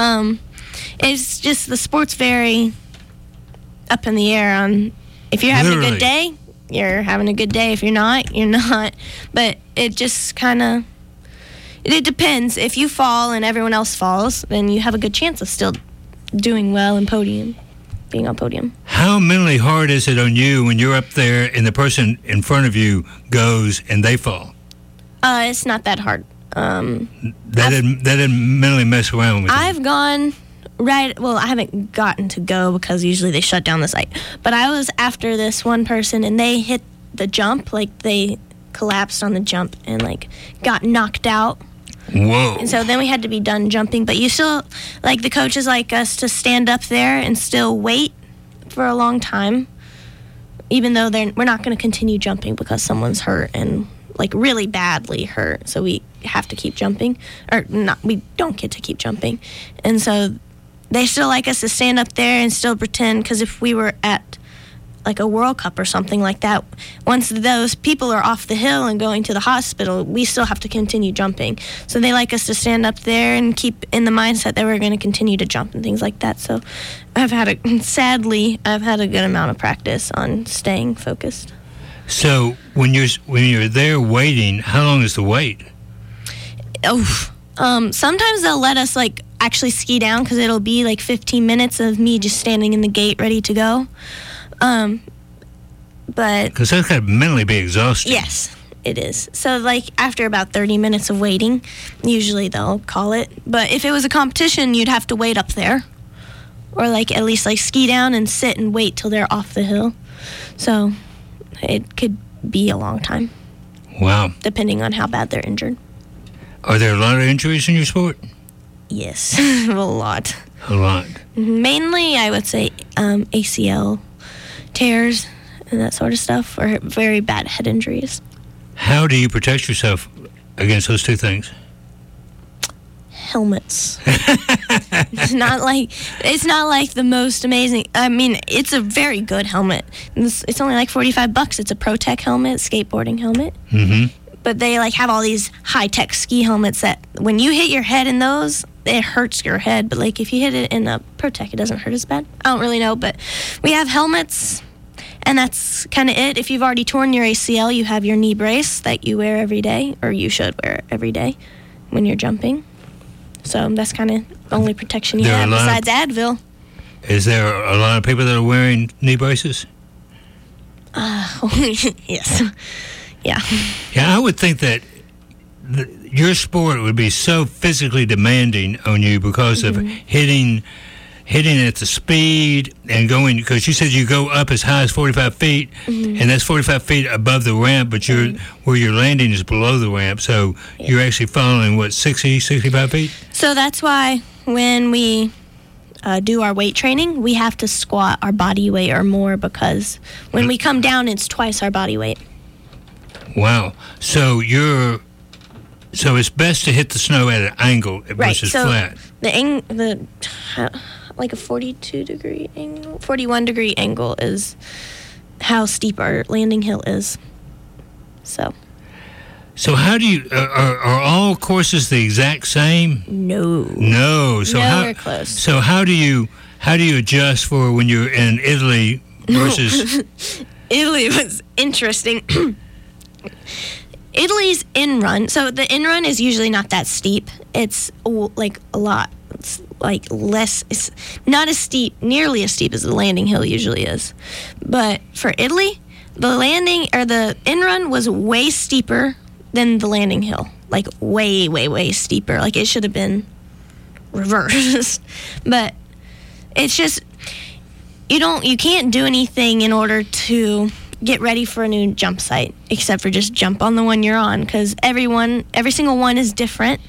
it's just the sport's very up in the air on if you're having a good day, you're having a good day. If you're not, you're not. But it just kind of it depends. If you fall and everyone else falls, then you have a good chance of still doing well in being on podium. How mentally hard is it on you when you're up there and the person in front of you goes and they fall? It's not that hard. That didn't mentally mess around with you. I've gone I haven't gotten to go because usually they shut down the site. But I was after this one person and they hit the jump, they collapsed on the jump and got knocked out. Whoa. And so then we had to be done jumping, but you still, the coaches like us to stand up there and still wait for a long time, even though we're not going to continue jumping because someone's hurt and really badly hurt. So we have to keep jumping, or not. We don't get to keep jumping, and so they still like us to stand up there and still pretend. Because if we were at a World Cup or something like that, once those people are off the hill and going to the hospital, we still have to continue jumping. So they like us to stand up there and keep in the mindset that we're going to continue to jump and things like that. So sadly, I've had a good amount of practice on staying focused. So when you're there waiting, how long is the wait? Sometimes they'll let us actually ski down because it'll be 15 minutes of me just standing in the gate ready to go. But because that could mentally be exhausting. Yes, it is. So after about 30 minutes of waiting, usually they'll call it. But if it was a competition, you'd have to wait up there, or at least ski down and sit and wait till they're off the hill. So it could be a long time. Wow. Depending on how bad they're injured. Are there a lot of injuries in your sport? Yes, a lot. A lot. Mainly, I would say ACL tears and that sort of stuff, or very bad head injuries. How do you protect yourself against those two things? Helmets. It's not like the most amazing. I mean, it's a very good helmet. It's only $45. It's a ProTech helmet, skateboarding helmet. Mm-hmm. But they have all these high-tech ski helmets that when you hit your head in those, it hurts your head. But if you hit it in a ProTech, it doesn't hurt as bad. I don't really know, but we have helmets, and that's kind of it. If you've already torn your ACL, you have your knee brace that you wear every day, or you should wear every day when you're jumping. So that's kind of the only protection you have besides Advil. Is there a lot of people that are wearing knee braces? Yes. Yeah. Yeah, I would think that your sport would be so physically demanding on you because of hitting hitting at the speed and going, because you said you go up as high as 45 feet, and that's 45 feet above the ramp, but where you're landing is below the ramp, so you're actually following, 65 feet? So that's why when we do our weight training, we have to squat our body weight or more, because when we come down, it's twice our body weight. Wow. So it's best to hit the snow at an angle versus flat. Like a 42-degree angle, 41-degree angle is how steep our landing hill is. So how do you, are all courses the exact same? No. So we're close. So how do you adjust for when you're in Italy versus? Italy was interesting. Italy's in-run, so the in-run is usually not that steep. It's like a lot. It's like less, it's not as steep, nearly as steep as the landing hill usually is. But for Italy, the landing or the in-run was way steeper than the landing hill. Like way, way, way steeper. Like it should have been reversed. But it's just, you can't do anything in order to get ready for a new jump site except for just jump on the one you're on, because every single one is different.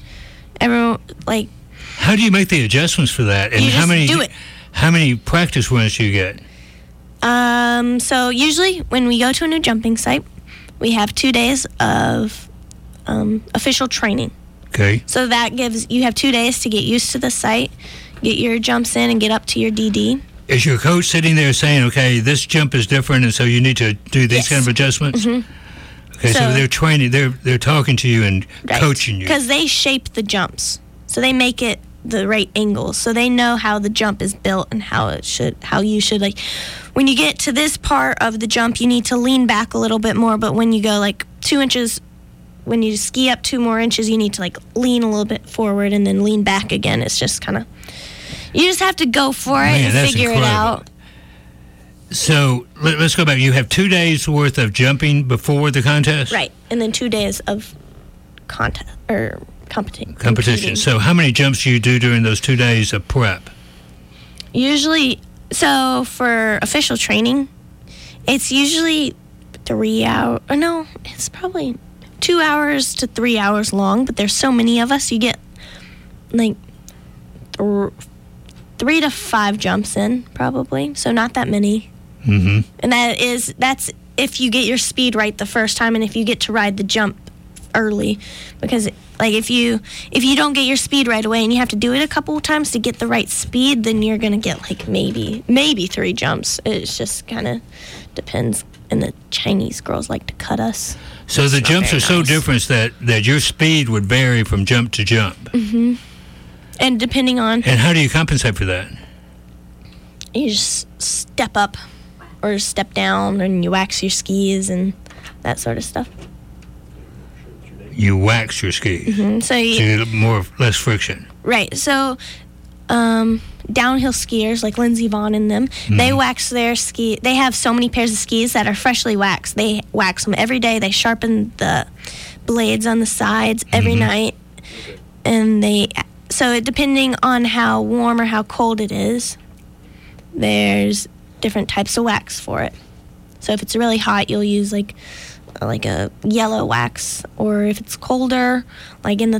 How do you make the adjustments for that? And how many practice runs do you get? So usually when we go to a new jumping site, we have 2 days of official training. Okay. So that gives you have 2 days to get used to the site, get your jumps in, and get up to your DD. Is your coach sitting there saying, okay, this jump is different, and so you need to do these kind of adjustments? Mm-hmm. Okay, so they're training, they're talking to you and coaching you. Because they shape the jumps. So they make it the right angles. So they know how the jump is built and how you should, like, when you get to this part of the jump, you need to lean back a little bit more, but when you go like 2 inches, when you ski up 2 more inches, you need to like lean a little bit forward and then lean back again. It's just kind of, you just have to go for it and figure it out. So let's go back. You have 2 days worth of jumping before the contest? Right, and then 2 days of competition. So how many jumps do you do during those 2 days of prep? Usually, so for official training, it's usually 3 hours. Or no, it's probably 2 hours to 3 hours long, but there's so many of us, you get like 3 to 5 jumps in, probably. So not that many. Mm-hmm. And that's if you get your speed right the first time and if you get to ride the jump early, because like if you don't get your speed right away and you have to do it a couple of times to get the right speed, then you're gonna get like maybe 3 jumps. It's just kind of depends, and the Chinese girls like to cut us. So the jumps are so different that your speed would vary from jump to jump. Mm-hmm. And depending on, and how do you compensate for that? You just step up or step down, and you wax your skis and that sort of stuff. You wax your skis, so you get less friction. Right. So downhill skiers like Lindsey Vonn and them, they wax their ski. They have so many pairs of skis that are freshly waxed. They wax them every day. They sharpen the blades on the sides every night, and depending on how warm or how cold it is, there's different types of wax for it. So if it's really hot, you'll use like a yellow wax, or if it's colder, like in the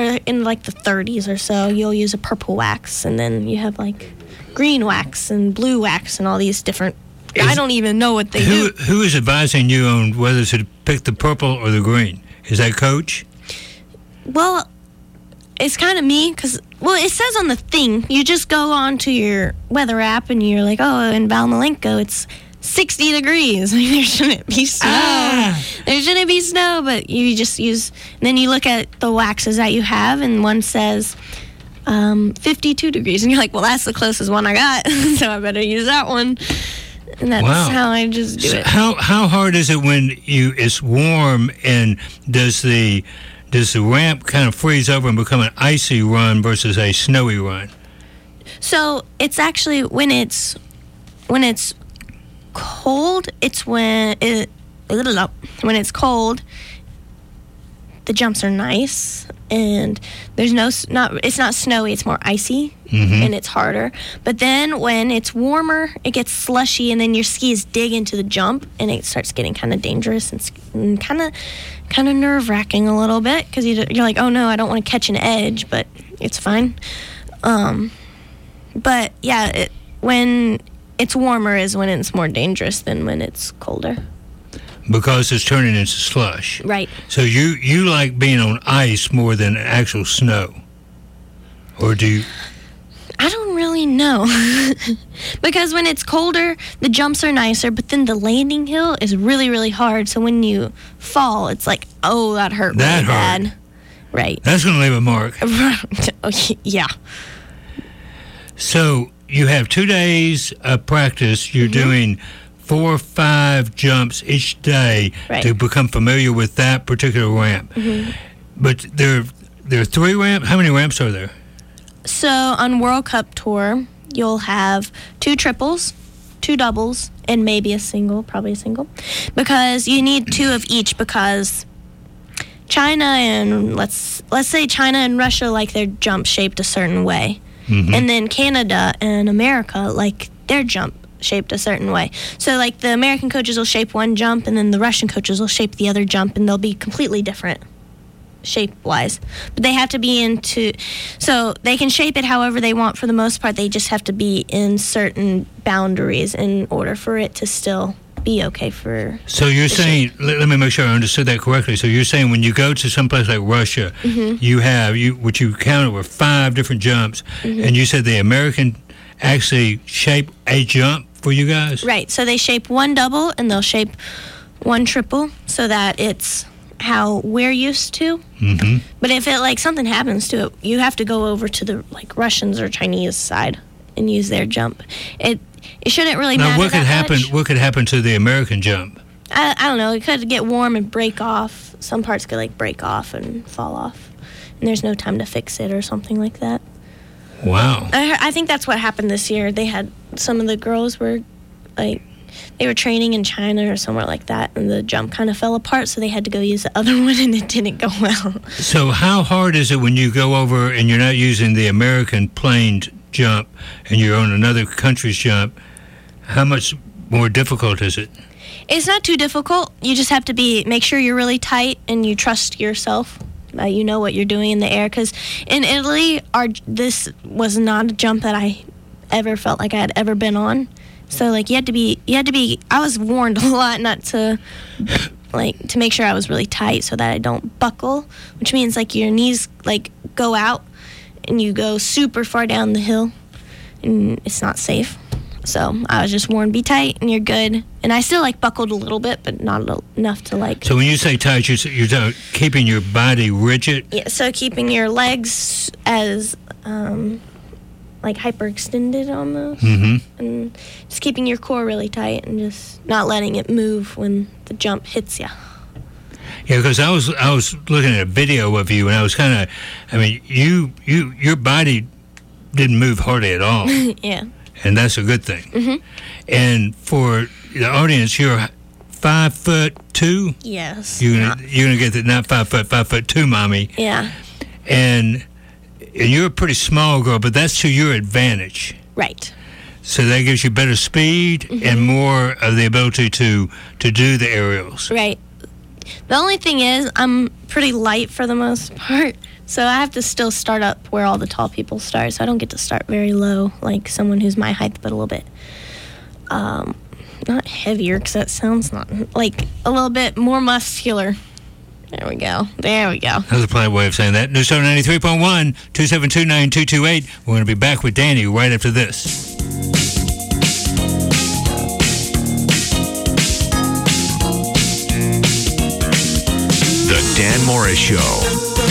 30s or so, you'll use a purple wax, and then you have like green wax and blue wax and all these different. I don't even know what they do. Who is advising you on whether to pick the purple or the green? Is that coach? Well, it's kind of me, because, it says on the thing, you just go on to your weather app and you're like, oh, in Valmalenko, it's 60 degrees. Like, there shouldn't be snow. There shouldn't be snow, but you just use, and then you look at the waxes that you have, and one says 52 degrees. And you're like, well, that's the closest one I got, so I better use that one. And that's how I just do it. How hard is it when it's warm, and does the ramp kind of freeze over and become an icy run versus a snowy run? So it's actually when it's cold. When it's cold, the jumps are nice, and there's it's not snowy, it's more icy, and it's harder. But then when it's warmer, it gets slushy, and then your skis dig into the jump, and it starts getting kind of dangerous and kind of nerve-wracking a little bit, because you're like, oh no, I don't want to catch an edge, but it's fine. But yeah, when it's warmer is when it's more dangerous than when it's colder. Because it's turning into slush. Right. So you like being on ice more than actual snow? Or do you... I don't really know. Because when it's colder, the jumps are nicer, but then the landing hill is really, really hard. So when you fall, it's like, oh, that hurt really bad. Right. That's going to leave a mark. Yeah. So you have 2 days of practice. You're doing 4 or 5 jumps each day to become familiar with that particular ramp. But there are 3 ramps. How many ramps are there? So on World Cup Tour, you'll have 2 triples, 2 doubles, and maybe a single, probably a single. Because you need 2 of each, because China and let's say China and Russia like their jump shaped a certain way. And then Canada and America like their jump shaped a certain way. So like the American coaches will shape one jump, and then the Russian coaches will shape the other jump, and they'll be completely different shape-wise. But they have to be so they can shape it however they want for the most part. They just have to be in certain boundaries in order for it to still be okay for... So you're saying, let me make sure I understood that correctly. So you're saying when you go to someplace like Russia, you have, what you counted were 5 different jumps, and you said the American actually shape a jump for you guys? Right. So they shape 1 double, and they'll shape 1 triple, so that it's how we're used to. But if something happens to it, you have to go over to the Russians or Chinese side and use their jump. It shouldn't really matter. Now, what could happen to the American jump? I don't know. It could get warm and break off. Some parts could break off and fall off, and there's no time to fix it or something like that. Wow. I think that's what happened this year. They had some of the girls were they were training in China or somewhere like that, and the jump kind of fell apart, so they had to go use the other one, and it didn't go well. So how hard is it when you go over and you're not using the American planed jump and you're on another country's jump? How much more difficult is it? It's not too difficult. You just have to make sure you're really tight and you trust yourself. You know what you're doing in the air. Because in Italy, this was not a jump that I ever felt like I had ever been on. So you had to be. I was warned a lot not to to make sure I was really tight so that I don't buckle, which means your knees go out and you go super far down the hill, and it's not safe. So I was just warned, be tight and you're good. And I still buckled a little bit, but not enough to So when you say tight, you're keeping your body rigid? Yeah, so keeping your legs as hyperextended almost. And just keeping your core really tight and just not letting it move when the jump hits you. Yeah, because I was looking at a video of you, and I was your body didn't move hardly at all. Yeah. And that's a good thing. And for the audience, you're 5'2". Yes. You're gonna get that, not 5 foot, 5'2", mommy. Yeah. And you're a pretty small girl, but that's to your advantage. Right. So that gives you better speed and more of the ability to do the aerials. Right. The only thing is, I'm pretty light for the most part. So I have to still start up where all the tall people start. So I don't get to start very low, like someone who's my height, but a little bit, not heavier, because that sounds not, a little bit more muscular. There we go. That's a polite way of saying that. News Talk 93.1, 272-9228. We're going to be back with Danny right after this. The Dan Morris Show.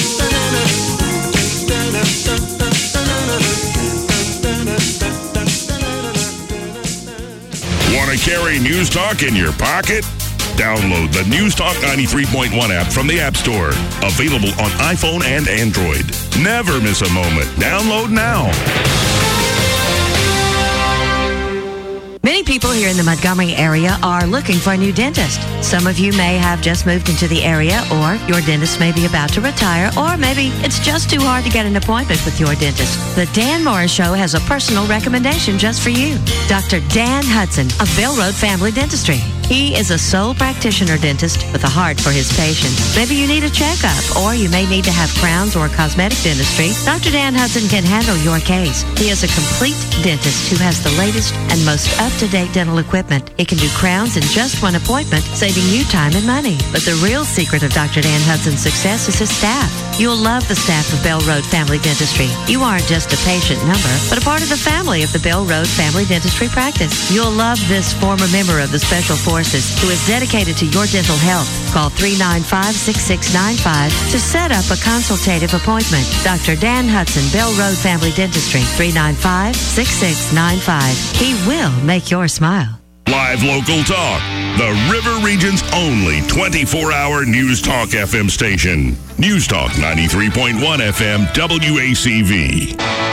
Want to carry News Talk in your pocket? Download the News Talk 93.1 app from the App Store. Available on iPhone and Android. Never miss a moment. Download now. Many people here in the Montgomery area are looking for a new dentist. Some of you may have just moved into the area, or your dentist may be about to retire, or maybe it's just too hard to get an appointment with your dentist. The Dan Morris Show has a personal recommendation just for you. Dr. Dan Hudson of Bell Road Family Dentistry. He is a sole practitioner dentist with a heart for his patients. Maybe you need a checkup, or you may need to have crowns or cosmetic dentistry. Dr. Dan Hudson can handle your case. He is a complete dentist who has the latest and most up-to-date dental equipment. He can do crowns in just one appointment, saving you time and money. But the real secret of Dr. Dan Hudson's success is his staff. You'll love the staff of Bell Road Family Dentistry. You aren't just a patient number, but a part of the family of the Bell Road Family Dentistry practice. You'll love this former member of the Special Forces who is dedicated to your dental health. Call 395-6695 to set up a consultative appointment. Dr. Dan Hudson, Bell Road Family Dentistry, 395-6695. He will make your smile. Live local talk. The River Region's only 24-hour News Talk FM station. News Talk 93.1 FM WACV.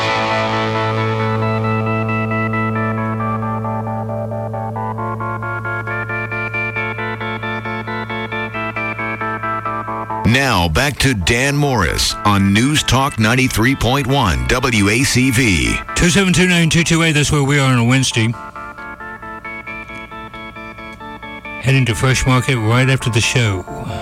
Now, back to Dan Morris on News Talk 93.1 WACV. 2729228, that's where we are on a Wednesday. Heading to Fresh Market right after the show.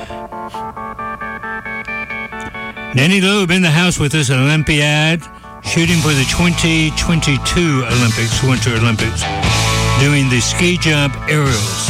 Danny Loeb in the house with us, an Olympiad, shooting for the 2022 Olympics, Winter Olympics, doing the ski jump aerials.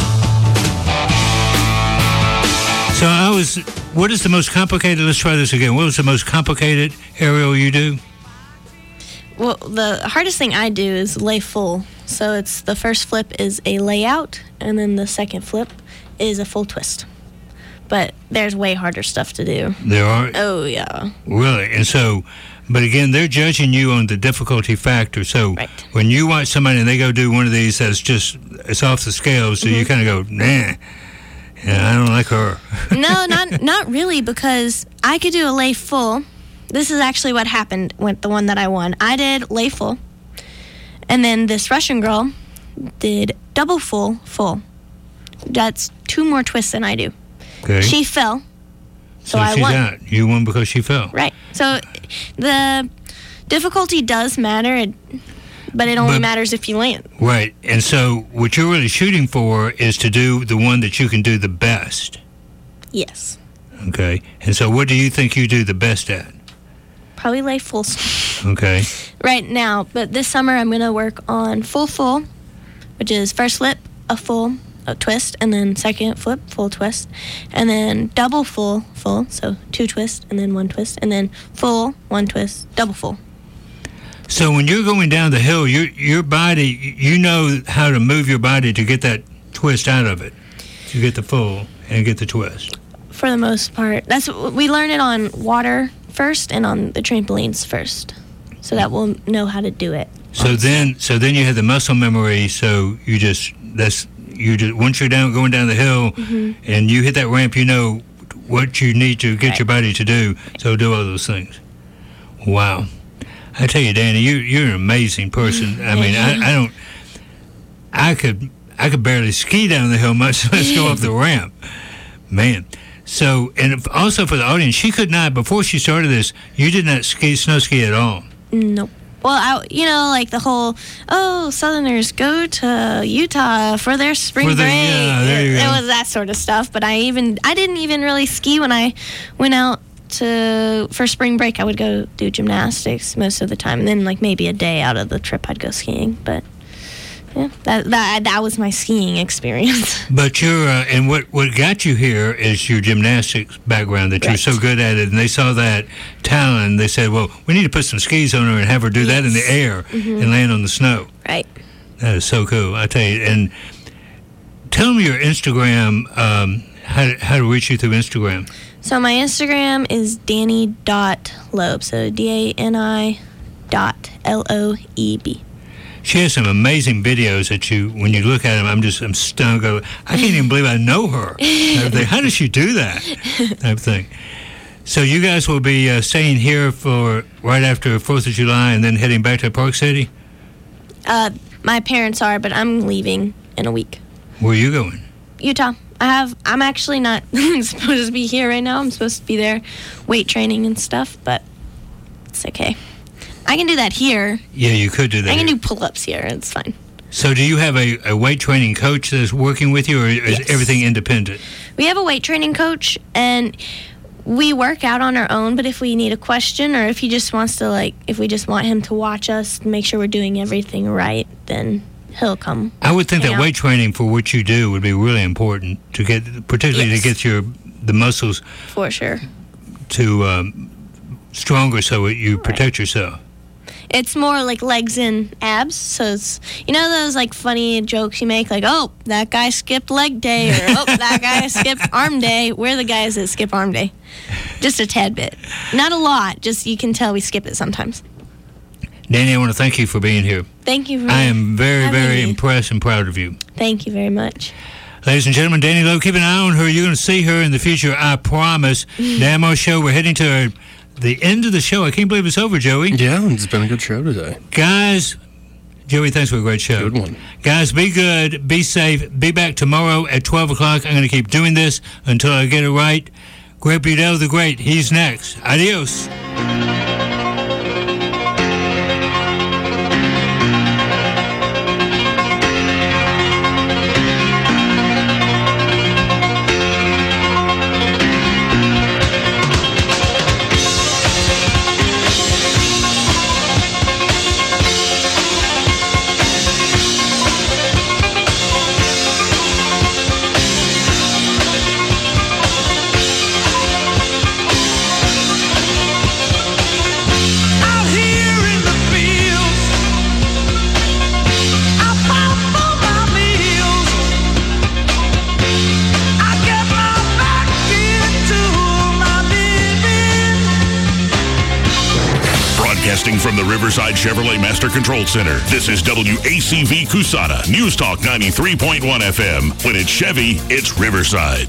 So what is the most complicated, let's try this again. What was the most complicated aerial you do? Well, the hardest thing I do is lay full. So it's the first flip is a layout, and then the second flip is a full twist. But there's way harder stuff to do. There are? Oh, yeah. Really? And so, but again, they're judging you on the difficulty factor. So when you watch somebody and they go do one of these that's just, it's off the scale, so you kind of go, nah. Yeah, I don't like her. No, not really, because I could do a lay full. This is actually what happened with the one that I won. I did lay full, and then this Russian girl did double full. That's 2 more twists than I do. Okay. She fell, so I she's won. Out. You won because she fell. Right. So the difficulty does matter, but it only matters if you land. Right. And so what you're really shooting for is to do the one that you can do the best. Yes. Okay. And so what do you think you do the best at? Probably lay fulls. Okay. Right now, but this summer I'm going to work on full, which is first flip, a full, a twist, and then second flip, full twist, and then double full, so 2 twists, and then 1 twist, and then full, 1 twist, double full. So when you're going down the hill, your body, you know how to move your body to get that twist out of it, to get the full and get the twist. For the most part, we learn it on water first and on the trampolines first, so that we'll know how to do it. So then you have the muscle memory. So once you're going down the hill, and you hit that ramp, you know what you need to get your body to do. So do all those things. Wow. I tell you, Danny, you're an amazing person. I mean, I could barely ski down the hill, much less go up the ramp. Man. So, and also for the audience, she could not, before she started this, you did not snow ski at all. Nope. Well, like the whole, Southerners go to Utah for their spring break. Yeah, there you go. It was that sort of stuff. But I didn't even really ski when I went out for spring break. I would go do gymnastics most of the time, and then like maybe a day out of the trip I'd go skiing. But yeah, that was my skiing experience. But and what got you here is your gymnastics background, that you're so good at it, and they saw that talent, and they said, well, we need to put some skis on her and have her do that in the air and land on the snow. Right. That is so cool, I tell you. And tell them your Instagram, how to reach you through Instagram. So my Instagram is Danny.Loeb, so DANI.LOEB. She has some amazing videos that when you look at them, I'm stunned. I can't even believe I know her. How does she do that? Type thing. So you guys will be staying here for right after 4th of July and then heading back to Park City? My parents are, but I'm leaving in a week. Where are you going? Utah. I'm actually not supposed to be here right now. I'm supposed to be there weight training and stuff, but it's okay. I can do that here. Yeah, you could do that. I can do pull-ups here. It's fine. So do you have a weight training coach that's working with you, or is everything independent? We have a weight training coach, and we work out on our own, but if we need a question or if he just wants to, if we just want him to watch us and make sure we're doing everything right, then he'll come. I would think that out. weight training for what you do would be really important to get, particularly to get the muscles for sure to stronger, so you protect yourself. It's more like legs and abs, so it's, those funny jokes you make, oh, that guy skipped leg day, or oh, that guy skipped arm day. We're the guys that skip arm day, just a tad bit, not a lot, just you can tell we skip it sometimes. Danny, I want to thank you for being here. Thank you for I am very, very me. impressed and proud of you. Thank you very much. Ladies and gentlemen, Danny Lowe, keep an eye on her. You're going to see her in the future, I promise. Dan Morris Show, we're heading to the end of the show. I can't believe it's over, Joey. Yeah, it's been a good show today. Guys, Joey, thanks for a great show. Good one. Guys, be good, be safe. Be back tomorrow at 12 o'clock. I'm going to keep doing this until I get it right. Greg Budell the Great, he's next. Adios. From the Riverside Chevrolet Master Control Center, this is WACV Cusana, News Talk 93.1 FM. When it's Chevy, it's Riverside.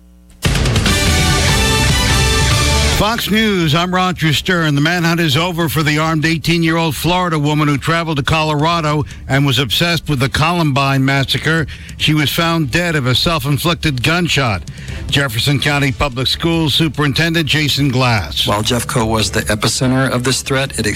Fox News, I'm Roger Stern. The manhunt is over for the armed 18-year-old Florida woman who traveled to Colorado and was obsessed with the Columbine massacre. She was found dead of a self-inflicted gunshot. Jefferson County Public Schools Superintendent Jason Glass. While Jeffco was the epicenter of this threat, it